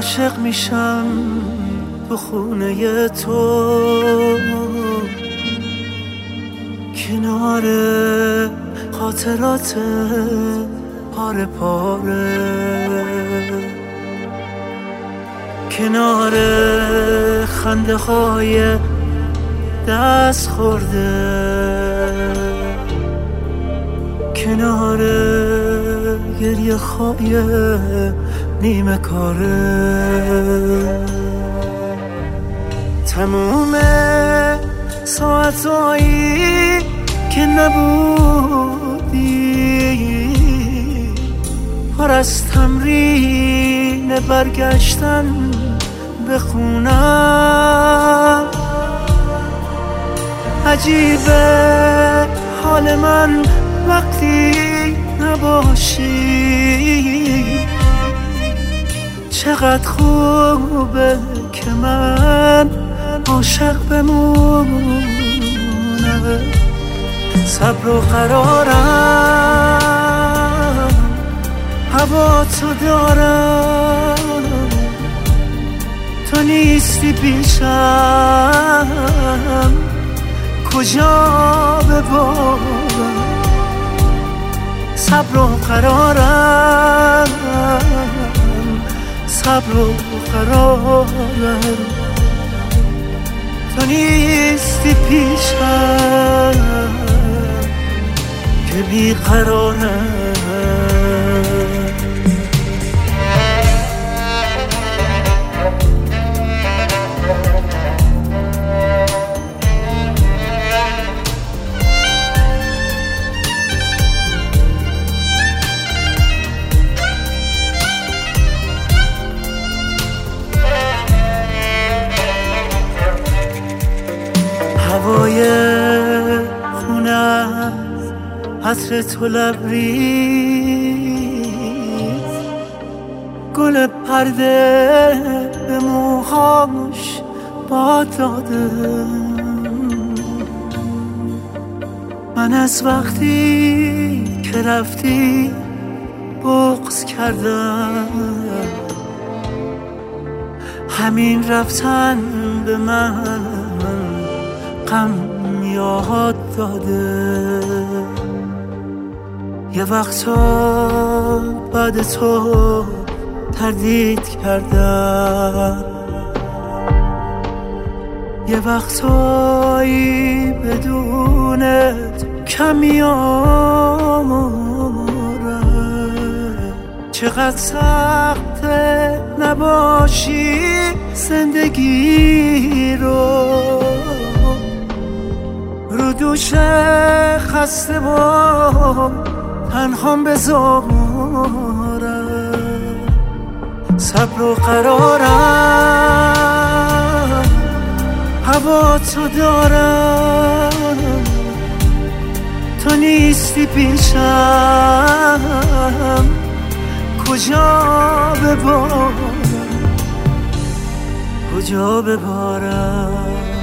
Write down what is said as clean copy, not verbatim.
عاشق میشم تو خونه تو، کنار خاطرات پاره پاره، کنار خنده های دست خورده، کنار گریه های نیمه کاره. تموم ساعتایی که نبودی پر از تمرین برگشتن به خونم. عجیبه حال من وقتی نباشی، چقدر خوبه که من عاشق بمونم. صبر و قرارم هوا تو دارم، تو نیستی پیشم کجا ببارم. صبر و قرارم، صبر و قرارم، تو نیستی پیشم که بیقرارم. هوای خونه عطر تو لبریز، گل پرده به موهاش باد داده. من از وقتی که رفتی بغض کردم، همین رفتن به من غم یاد داده. یه وقتا بعد تو تردید کردم، یه وقتایی بدونت کم میارم. چقدر سخته نباشی زندگی رو دوش خسته و تنهام بذارم. صبر و قرارم هوا تو دارم، تو نیستی پیشم کجا ببارم، کجا ببارم.